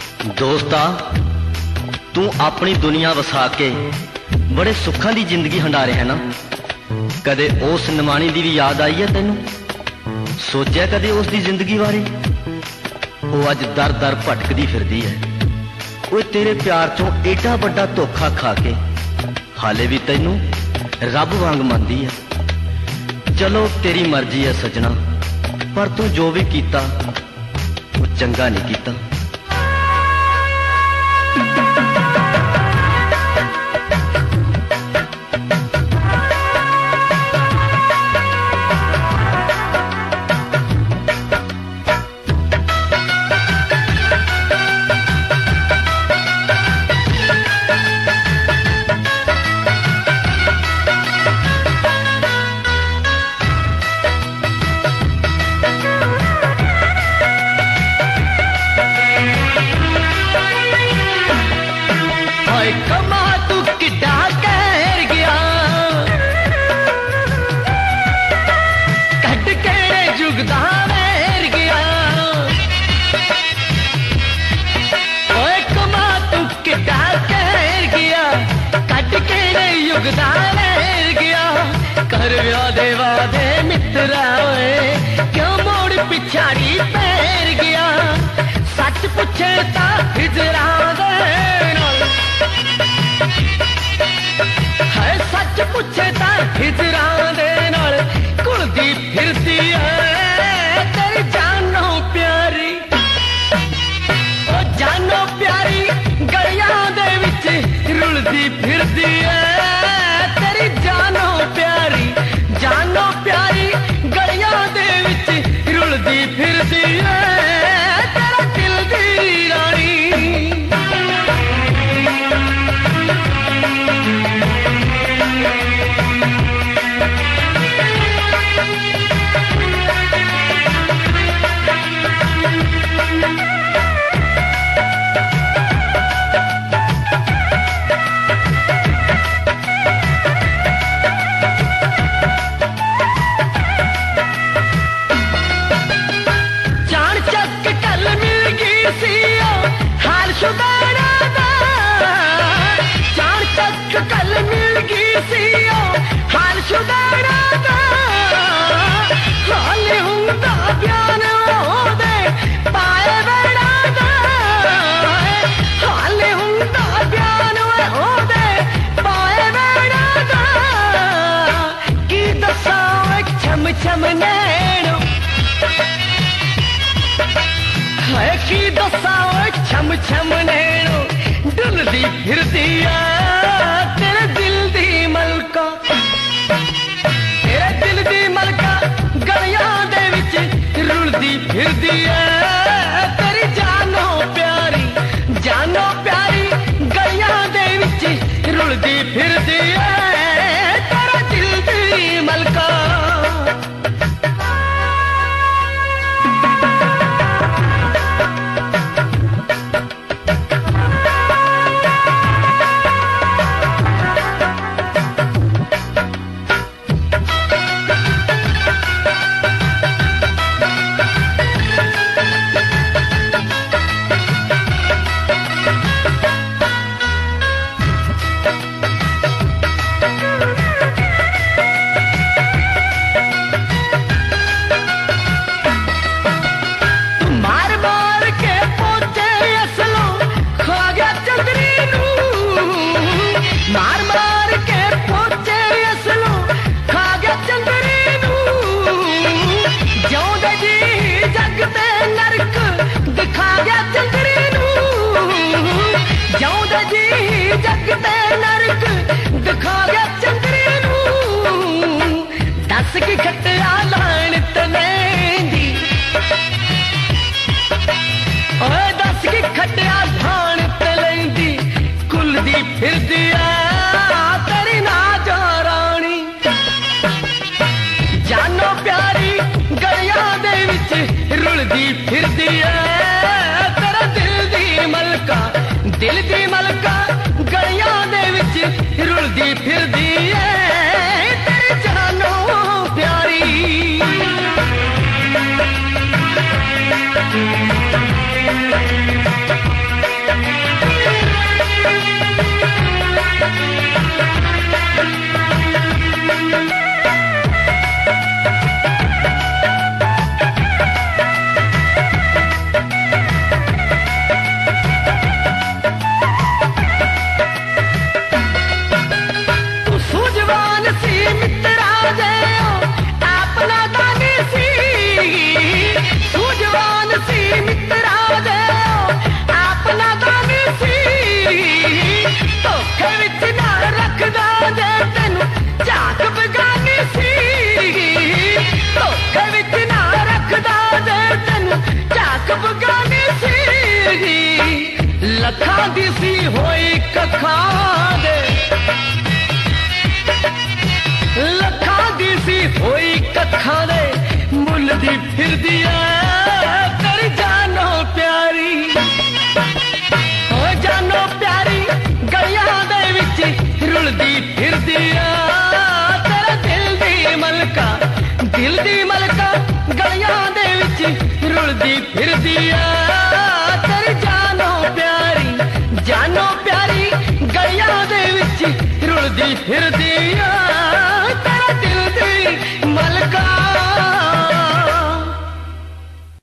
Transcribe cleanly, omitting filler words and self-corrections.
दोस्ता तू अपनी दुनिया वसा के बड़े सुखा दी जिंदगी हंडा रहा है ना। कदे उस निमाणी दी भी याद आई है तेनू? सोचा कदे उस दी जिंदगी बारे? वो अज दर दर भटकदी फिरदी है। वो तेरे प्यार चों एडा बड़ा धोखा खा के हाले भी तेनू रब वांग मनदी है। चलो तेरी मर्जी है सजना, पर तू जो भी कीता वो चंगा नहीं कीता। कमा तू किड्डा कहर गया, कट केड़े जुगदा वैर गया। ओए कमा तू किड्डा कहर गया, कट केड़े युगदा वैर गया। कर व्या दे वादे मित्रा ओए, क्यों मोड़ पिछाड़ी पैर गया। सच पूछे ता हिजरा दे है, सच पूछे ता हिजरा दे नाल घुलदी फिरदी है। तेरी जानो प्यारी, ओ जानो प्यारी गलियां दे विच रुलदी फिरदी है। तेरी जानो प्यारी गलियां दे विच रुलदी फिरदी है। तेरा दिल दी रानी छम नैनो है की दसा छम छम नैनो डुलदी फिरदी है। तेरे दिल दी मलका, तेरे दिल दी मलका गलियां दे विच रुलदी फिरदी है। तेरी जानो प्यारी गलियां दे विच रुलदी फिरदी है। तेरा दिल दी मलका ਰੁਲਦੀ ਫਿਰਦੀ ਐ ਤੇਰੀ ਜਾਨੋ ਪਿਆਰੀ। ਓ ਜਾਨੋ ਪਿਆਰੀ ਗਲੀਆਂ ਦੇ ਵਿੱਚ ਰੁਲਦੀ ਫਿਰਦੀ ਐ ਤੇਰੇ ਦਿਲ ਦੀ ਮਲਕਾ, ਦਿਲ ਦੀ ਮਲਕਾ ਗਲੀਆਂ ਦੇ ਵਿੱਚ ਰੁਲਦੀ ਫਿਰਦੀ ਐ ਤੇਰੀ ਜਾਨੋ ਪਿਆਰੀ, ਜਾਨੋ ਪਿਆਰੀ ਗਲੀਆਂ ਦੇ ਵਿੱਚ ਰੁਲਦੀ ਫਿਰਦੀ ਐ।